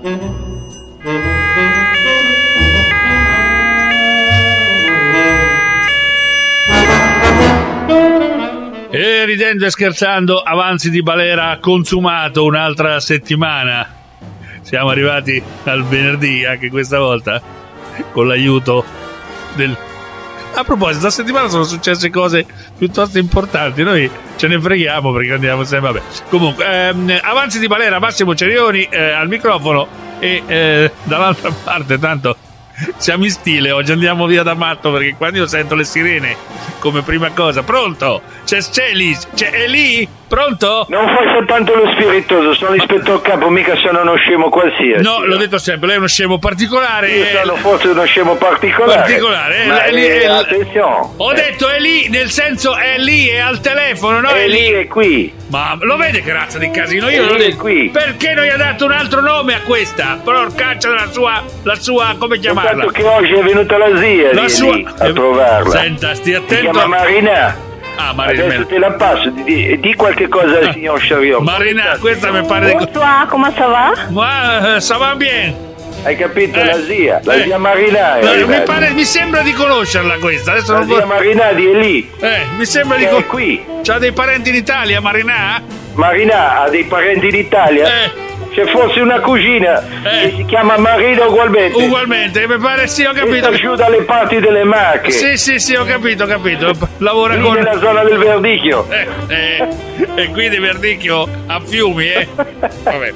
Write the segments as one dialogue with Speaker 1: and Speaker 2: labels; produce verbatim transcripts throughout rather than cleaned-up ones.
Speaker 1: E ridendo e scherzando, Avanzi di Balera ha consumato un'altra settimana. Siamo arrivati al venerdì anche questa volta, con l'aiuto del... A proposito, questa settimana sono successe cose piuttosto importanti, noi ce ne freghiamo perché andiamo sempre, vabbè. Comunque, ehm, Avanzi di Balera, Massimo Cerioni eh, al microfono e eh, dall'altra parte, tanto siamo in stile, oggi andiamo via da matto perché quando io sento le sirene come prima cosa, pronto? C'è Celi, c'è è lì? Pronto?
Speaker 2: Non fai soltanto lo spiritoso, sono l'ispettore capo, mica sono uno scemo qualsiasi.
Speaker 1: No, l'ho detto sempre, lei è uno scemo particolare.
Speaker 2: Io sono eh, forse uno scemo particolare.
Speaker 1: Particolare, eh,
Speaker 2: ma
Speaker 1: è lì,
Speaker 2: è,
Speaker 1: è,
Speaker 2: attenzione.
Speaker 1: Ho
Speaker 2: eh.
Speaker 1: detto è lì, nel senso è lì, è al telefono, no?
Speaker 2: È,
Speaker 1: è
Speaker 2: lì, è qui.
Speaker 1: Ma lo vede che razza di casino? Io
Speaker 2: è
Speaker 1: non
Speaker 2: lì,
Speaker 1: lo
Speaker 2: è qui.
Speaker 1: Perché non gli ha dato un altro nome a questa? Porcaccia la sua, la sua, come chiamarla?
Speaker 2: Tanto che oggi è venuta la zia
Speaker 1: la
Speaker 2: lì,
Speaker 1: sua...
Speaker 2: lì, a trovarla.
Speaker 1: Senta, stia attento.
Speaker 2: Si chiama Marina.
Speaker 1: Ah, Marina.
Speaker 2: Adesso te la passo, di, di qualche cosa al signor Chariot.
Speaker 1: Marina, questa mi pare...
Speaker 3: Bonsoir, come ça va?
Speaker 1: Ma, ça va bien.
Speaker 2: Hai capito?
Speaker 1: Eh,
Speaker 2: la zia, la
Speaker 1: eh,
Speaker 2: zia Marina.
Speaker 1: Eh, mi, pare, mi sembra di conoscerla questa. Adesso
Speaker 2: la
Speaker 1: non
Speaker 2: zia
Speaker 1: vo-
Speaker 2: Marinadi è lì.
Speaker 1: Eh, mi sembra di
Speaker 2: È
Speaker 1: conoscerla.
Speaker 2: qui.
Speaker 1: C'ha dei parenti in Italia, Marina?
Speaker 2: Marina ha dei parenti in Italia?
Speaker 1: Eh.
Speaker 2: C'è forse una cugina
Speaker 1: Eh.
Speaker 2: che si chiama Marina ugualmente.
Speaker 1: Ugualmente, mi pare sì, ho
Speaker 2: Che
Speaker 1: capito.
Speaker 2: sta giù dalle parti delle Marche.
Speaker 1: Sì, sì, sì, ho capito, ho capito. Lavora
Speaker 2: Lì
Speaker 1: con...
Speaker 2: nella zona del Verdicchio.
Speaker 1: Eh, eh, e qui di Verdicchio a Fiumi, eh? Vabbè.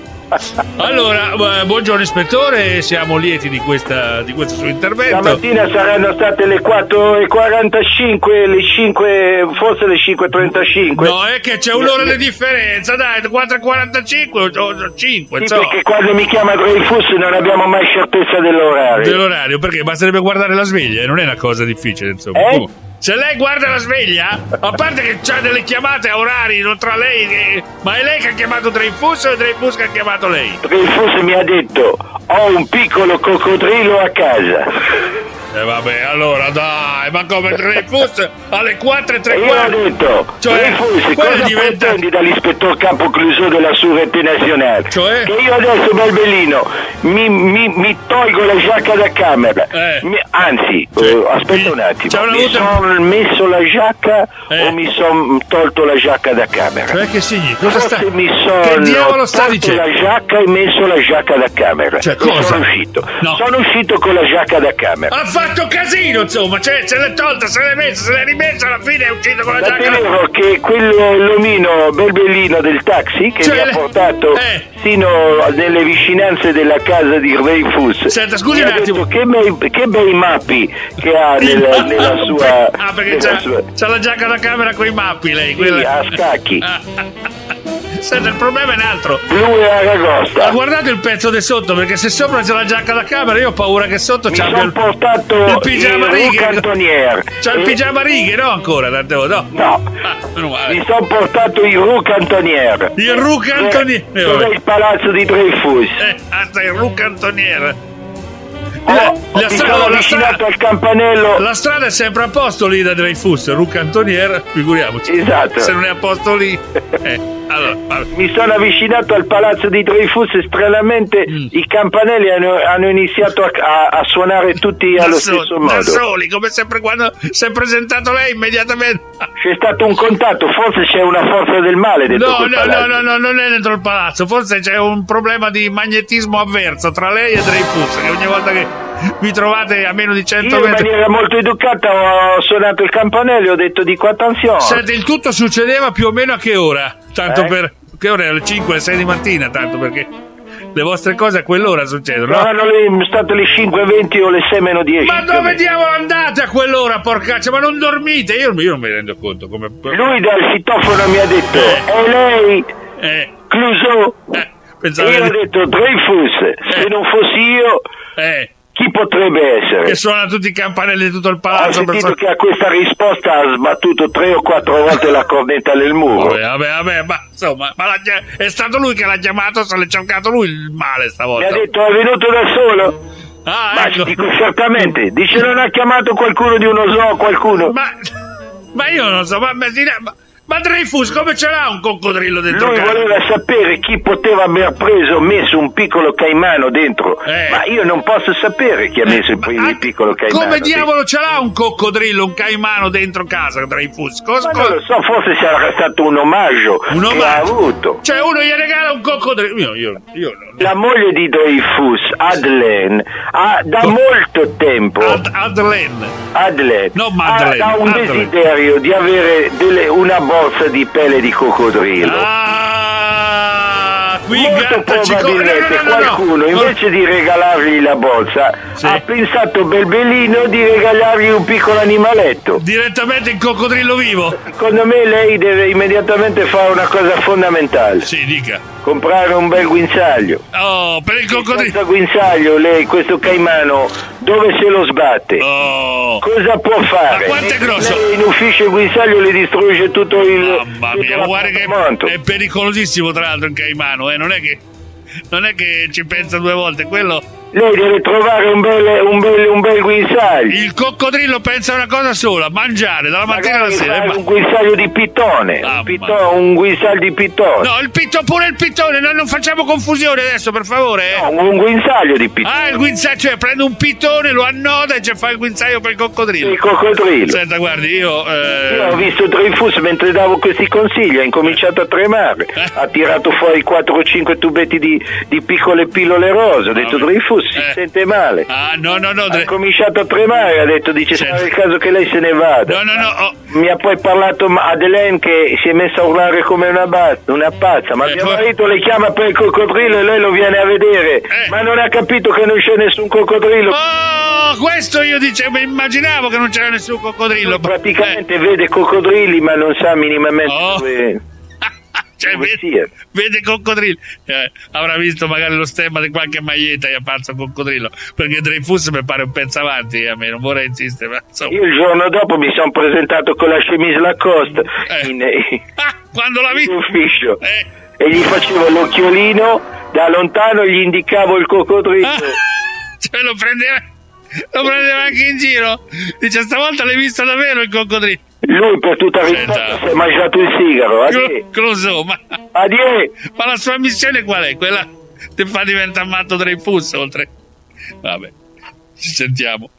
Speaker 1: Allora, eh, buongiorno ispettore, siamo lieti di, questa, di questo suo intervento.
Speaker 2: Stamattina saranno state le quattro e quarantacinque, le cinque, forse le cinque e trentacinque.
Speaker 1: No, è che c'è un'ora di differenza, dai, quattro e quarantacinque o cinque,
Speaker 2: Sì,
Speaker 1: insomma.
Speaker 2: perché quando mi chiama Dreyfus non abbiamo mai certezza dell'orario.
Speaker 1: Dell'orario, perché basterebbe guardare la sveglia, e non è una cosa difficile, insomma.
Speaker 2: Eh?
Speaker 1: Come? Se lei guarda la sveglia, a parte che c'ha delle chiamate a orari non tra lei e... Ma è lei che ha chiamato Dreyfus o è Dreyfus che ha chiamato lei?
Speaker 2: Dreyfus mi ha detto: ho un piccolo coccodrillo a casa.
Speaker 1: E eh vabbè, allora dai, ma come Dreyfus alle quattro e tre
Speaker 2: E io
Speaker 1: quarti?
Speaker 2: ho detto:
Speaker 1: Cioè,
Speaker 2: Dreyfus,
Speaker 1: quello
Speaker 2: cosa
Speaker 1: diventa...
Speaker 2: pretendi dall'ispettore capo Clouseau della Sûreté Nazionale?
Speaker 1: Cioè?
Speaker 2: Che io adesso, Belbellino, mi, mi, mi tolgo la giacca da camera.
Speaker 1: Eh.
Speaker 2: Mi- anzi,
Speaker 1: Cioè,
Speaker 2: eh, aspetta
Speaker 1: mi-
Speaker 2: un attimo.
Speaker 1: c'è una
Speaker 2: Mi
Speaker 1: avuta-
Speaker 2: sono messo la giacca
Speaker 1: Eh.
Speaker 2: o mi sono tolto la giacca da camera?
Speaker 1: Cioè che significa? Cosa sta...
Speaker 2: Forse mi
Speaker 1: Che
Speaker 2: sono
Speaker 1: diavolo sta
Speaker 2: tolto
Speaker 1: dicendo?
Speaker 2: la giacca e messo la giacca da camera.
Speaker 1: Cioè,
Speaker 2: E
Speaker 1: cosa?
Speaker 2: Sono uscito.
Speaker 1: No.
Speaker 2: Sono uscito con la giacca da camera.
Speaker 1: Ha fatto casino, insomma, cioè se l'è tolta, se l'è messa, se l'è rimessa, alla fine è uscito con la
Speaker 2: Tant'è
Speaker 1: giacca.
Speaker 2: vero che quello l'omino belbellino del taxi che
Speaker 1: Cioè,
Speaker 2: mi ha
Speaker 1: le-
Speaker 2: portato
Speaker 1: eh.
Speaker 2: sino nelle vicinanze della casa di Dreyfus.
Speaker 1: Senta, scusi
Speaker 2: mi
Speaker 1: un
Speaker 2: ha
Speaker 1: attimo.
Speaker 2: detto che bei, che bei mappi che ha nella, nella sua...
Speaker 1: Ah, perché
Speaker 2: nella
Speaker 1: c'ha,
Speaker 2: sua-
Speaker 1: c'ha la giacca da camera con i mappi lei,
Speaker 2: Sì,
Speaker 1: quella...
Speaker 2: a scacchi.
Speaker 1: Senta, il problema è un altro.
Speaker 2: Blu e
Speaker 1: Ha
Speaker 2: aragosta.
Speaker 1: guardato il pezzo di sotto, perché se sopra c'è la giacca da camera, io ho paura che sotto
Speaker 2: Mi
Speaker 1: c'ha
Speaker 2: sono
Speaker 1: il,
Speaker 2: portato
Speaker 1: il
Speaker 2: il
Speaker 1: pigiama
Speaker 2: Roux
Speaker 1: righe.
Speaker 2: Cantoniere.
Speaker 1: C'ha il
Speaker 2: E-
Speaker 1: pigiama righe, no ancora, tante volte, no?
Speaker 2: No,
Speaker 1: Ah, meno male.
Speaker 2: mi sono portato il Roux Cantoniere.
Speaker 1: Il Roux Cantoniere.
Speaker 2: Dove- Dov'è il palazzo di Dreyfus?
Speaker 1: Eh, hasta il Roux Cantoniere.
Speaker 2: Oh,
Speaker 1: La-
Speaker 2: mi
Speaker 1: la
Speaker 2: sono
Speaker 1: strada- la
Speaker 2: avvicinato
Speaker 1: strada-
Speaker 2: al campanello.
Speaker 1: La strada è sempre a posto lì da Dreyfus, Roux Cantoniere, figuriamoci.
Speaker 2: Esatto.
Speaker 1: Se non è a posto lì. Eh, allora, vabbè.
Speaker 2: Mi sono avvicinato al palazzo di Dreyfus e stranamente
Speaker 1: Mm.
Speaker 2: i campanelli hanno, hanno iniziato a, a- a suonare tutti
Speaker 1: Da
Speaker 2: allo
Speaker 1: soli,
Speaker 2: stesso
Speaker 1: da
Speaker 2: modo.
Speaker 1: soli, come sempre quando si è presentato lei immediatamente.
Speaker 2: C'è stato un contatto, forse c'è una forza del male dentro
Speaker 1: No,
Speaker 2: quel
Speaker 1: no,
Speaker 2: palazzo.
Speaker 1: no, no, no, non è dentro il palazzo. Forse c'è un problema di magnetismo avverso tra lei e Dreyfus, che ogni volta che vi trovate a meno di cento
Speaker 2: Io in
Speaker 1: metri.
Speaker 2: maniera molto educata ho suonato il campanello e ho detto dico attenzione.
Speaker 1: Senti, il tutto succedeva più o meno a che ora? Tanto
Speaker 2: Eh?
Speaker 1: per... Che ora è? Alle cinque, alle sei di mattina, tanto perché le vostre cose a quell'ora succedono, no?
Speaker 2: Erano le, state le cinque e venti o le sei meno dieci.
Speaker 1: Ma
Speaker 2: più o
Speaker 1: dove
Speaker 2: meno.
Speaker 1: diavolo andate a quell'ora, porcaccia? Ma non dormite? Io, io non mi rendo conto come...
Speaker 2: Lui dal citofono mi ha detto
Speaker 1: Eh.
Speaker 2: è lei
Speaker 1: Eh,
Speaker 2: Clouseau?
Speaker 1: eh,
Speaker 2: E
Speaker 1: pensavo...
Speaker 2: io ho detto Dreyfus, se
Speaker 1: Eh.
Speaker 2: non fossi io
Speaker 1: Eh,
Speaker 2: chi potrebbe essere?
Speaker 1: che suonano tutti i campanelli di tutto il
Speaker 2: Ho
Speaker 1: palazzo. per
Speaker 2: sentito
Speaker 1: so-
Speaker 2: che a questa risposta ha sbattuto tre o quattro volte la cornetta nel muro.
Speaker 1: Vabbè, vabbè, vabbè, ma insomma, ma l'ha chia- è stato lui che l'ha chiamato, se l'è cercato lui il male
Speaker 2: Mi
Speaker 1: stavolta.
Speaker 2: ha detto è venuto da solo?
Speaker 1: Ah,
Speaker 2: Ma
Speaker 1: ecco.
Speaker 2: dico certamente. Dice non ha chiamato qualcuno di uno zoo, qualcuno?
Speaker 1: Ma, ma io non so, ma, ma, di là- ma, Ma Dreyfus come ce l'ha un coccodrillo dentro
Speaker 2: Lui
Speaker 1: casa?
Speaker 2: voleva sapere chi poteva aver preso, messo un piccolo caimano dentro.
Speaker 1: Eh.
Speaker 2: Ma io non posso sapere chi ha messo il, il piccolo caimano.
Speaker 1: Come diavolo ce l'ha un coccodrillo, un caimano dentro casa, Dreyfus? Cosa,
Speaker 2: Ma non lo so, forse sarà stato un omaggio,
Speaker 1: un
Speaker 2: che
Speaker 1: omaggio
Speaker 2: ha avuto.
Speaker 1: Cioè uno gli regala un coccodrillo. Io, io, io non...
Speaker 2: La moglie di Dreyfus, Madeleine, ha da
Speaker 1: Co-
Speaker 2: molto tempo
Speaker 1: Ad, Adelaine.
Speaker 2: Madeleine,
Speaker 1: No,
Speaker 2: ha,
Speaker 1: Madeleine,
Speaker 2: ha un
Speaker 1: Madeleine.
Speaker 2: desiderio di avere delle, una borsa di pelle di coccodrillo.
Speaker 1: Ah, qui
Speaker 2: Molto
Speaker 1: gatta ci co-
Speaker 2: probabilmente
Speaker 1: no, no, no, no,
Speaker 2: qualcuno
Speaker 1: no.
Speaker 2: invece di regalargli la borsa
Speaker 1: Sì.
Speaker 2: ha pensato belbellino di regalargli un piccolo animaletto.
Speaker 1: Direttamente il coccodrillo vivo.
Speaker 2: Secondo me lei deve immediatamente fare una cosa fondamentale:
Speaker 1: Sì, dica.
Speaker 2: comprare un bel guinzaglio.
Speaker 1: Oh, per il coccodrillo.
Speaker 2: Senza guinzaglio lei questo caimano dove se lo sbatte?
Speaker 1: Oh.
Speaker 2: Cosa può fare?
Speaker 1: Ma quanto è grosso?
Speaker 2: Lei in ufficio il guinzaglio le distrugge tutto il
Speaker 1: Mamma
Speaker 2: tutto
Speaker 1: mia, guarda che
Speaker 2: l'appartamento.
Speaker 1: è pericolosissimo tra l'altro il caimano, eh. Non è che non è che ci pensa due volte, quello.
Speaker 2: Lei deve trovare un bel, un bel, un bel guinzaglio.
Speaker 1: Il coccodrillo pensa una cosa sola, mangiare dalla mattina alla
Speaker 2: Magari
Speaker 1: sera.
Speaker 2: fare
Speaker 1: Ma-
Speaker 2: un guinzaglio di pitone,
Speaker 1: Ah,
Speaker 2: un, pito- un guinzaglio di pitone.
Speaker 1: No, il pitto, pure il pittone, no, non facciamo confusione adesso, per favore. Eh.
Speaker 2: No, un guinzaglio di pitone.
Speaker 1: Ah, il guinzaglio, cioè prende un pittone, lo annoda e ci fa il guinzaglio per il coccodrillo.
Speaker 2: Il coccodrillo.
Speaker 1: Senta, guardi, io. eh,
Speaker 2: Io ho visto Dreyfus mentre davo questi consigli, ha incominciato a tremare,
Speaker 1: Eh.
Speaker 2: ha tirato fuori quattro o cinque tubetti di, di piccole pillole rose, ho detto
Speaker 1: Ah,
Speaker 2: Dreyfus si
Speaker 1: eh.
Speaker 2: sente male.
Speaker 1: Ah, no, no, no.
Speaker 2: Ha
Speaker 1: Dre-
Speaker 2: cominciato a tremare, ha detto dice
Speaker 1: Senta.
Speaker 2: sarà il caso che lei se ne vada.
Speaker 1: No, no, no. oh,
Speaker 2: Mi ha poi parlato Madeleine che si è messa a urlare come una, basta, una pazza, ma
Speaker 1: Eh,
Speaker 2: mio
Speaker 1: poi-
Speaker 2: marito le chiama per il coccodrillo e lei lo viene a vedere,
Speaker 1: Eh.
Speaker 2: ma non ha capito che non c'è nessun coccodrillo.
Speaker 1: Oh, questo io dicevo, immaginavo che non c'era nessun coccodrillo.
Speaker 2: Praticamente vede coccodrilli ma non sa minimamente
Speaker 1: Oh.
Speaker 2: dove...
Speaker 1: Cioè,
Speaker 2: dove
Speaker 1: vede,
Speaker 2: sia.
Speaker 1: vede coccodrillo. Eh, avrà visto magari lo stemma di qualche maglietta e è apparso coccodrillo. Perché Dreyfus mi pare un pezzo avanti. A me non vorrei insistere, ma insomma.
Speaker 2: Io il giorno dopo mi sono presentato con la chemise Lacoste
Speaker 1: Eh.
Speaker 2: in,
Speaker 1: Ah, quando l'ha
Speaker 2: in
Speaker 1: visto.
Speaker 2: ufficio
Speaker 1: Eh.
Speaker 2: e gli facevo l'occhiolino, da lontano gli indicavo il coccodrillo.
Speaker 1: Ah, cioè lo prendeva, lo prendeva anche in giro. Dice, stavolta l'hai visto davvero il coccodrillo.
Speaker 2: Lui per tutta risposta
Speaker 1: Senta.
Speaker 2: si è mangiato il sigaro. Addio.
Speaker 1: Clo- Clouseau, ma,
Speaker 2: Addio.
Speaker 1: ma la sua missione qual è? Quella ti fa diventare matto Dreyfus oltre. Vabbè, ci sentiamo.